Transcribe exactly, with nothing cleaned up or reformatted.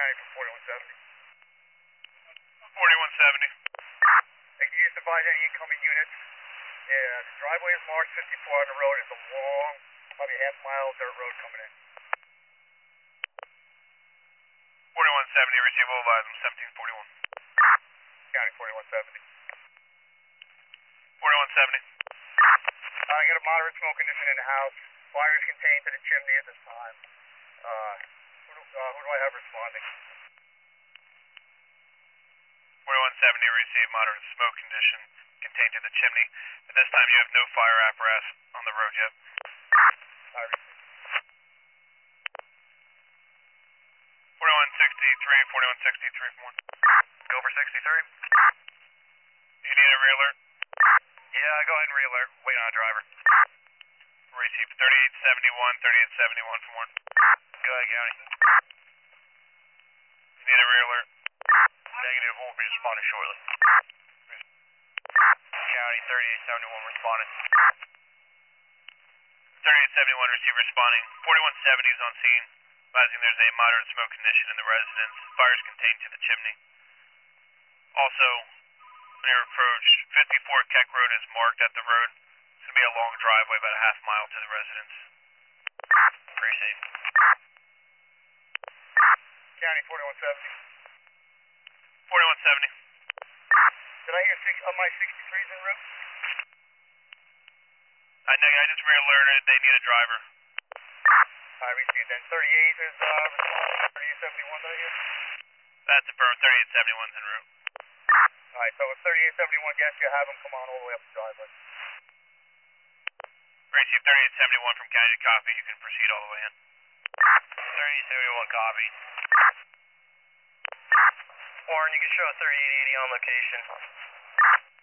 County from forty-one seventy. forty-one seventy. Hey, can you just advise any incoming units? Yeah, the driveway is marked fifty-four on the road. It's a long, probably half mile dirt road coming in. forty-one seventy, receive all items, seventeen forty-one. County forty-one seventy. forty-one seventy. Uh, I got a moderate smoke condition in the house. Fire is contained to the chimney at this time. Uh, who do, uh, who do I have responding? forty-one seventy, receive moderate smoke condition contained to the chimney. At this time, you have no fire apparatus on the road yet. I received. forty-one sixty-three, forty-one sixty-three from one. Go for sixty-three. You need a re-alert? Yeah, go ahead and re-alert. Waiting on a driver. Receive thirty-eight seventy-one, thirty-eight seventy-one from one. Go ahead, County. You need a re-alert? Negative, we'll be responding shortly. County, thirty-eight seventy-one responding. thirty-eight seventy-one, receive responding. forty-one seventy is on scene, advising there's a moderate smoke condition in the residence. Fire is contained to the chimney. Also, on your approach, fifty-four Keck Road is marked at the road. It's going to be a long driveway, about a half mile to the residence. Very safe. County forty-one seventy. forty-one seventy. Did I hear six of my sixty-threes en route? I know, I just re-alerted. They need a driver. I received. Then thirty-eight is uh, responding. thirty-eight seventy-one, did I hear? That's affirmed. thirty-eight seventy-one's en route. Alright, so with thirty-eight seventy-one guests, you have them come on all the way up the driveway. Receive thirty-eight seventy-one from County to copy. You can proceed all the way in. thirty-eight seventy-one copy. Warren, you can show thirty-eight eighty on location.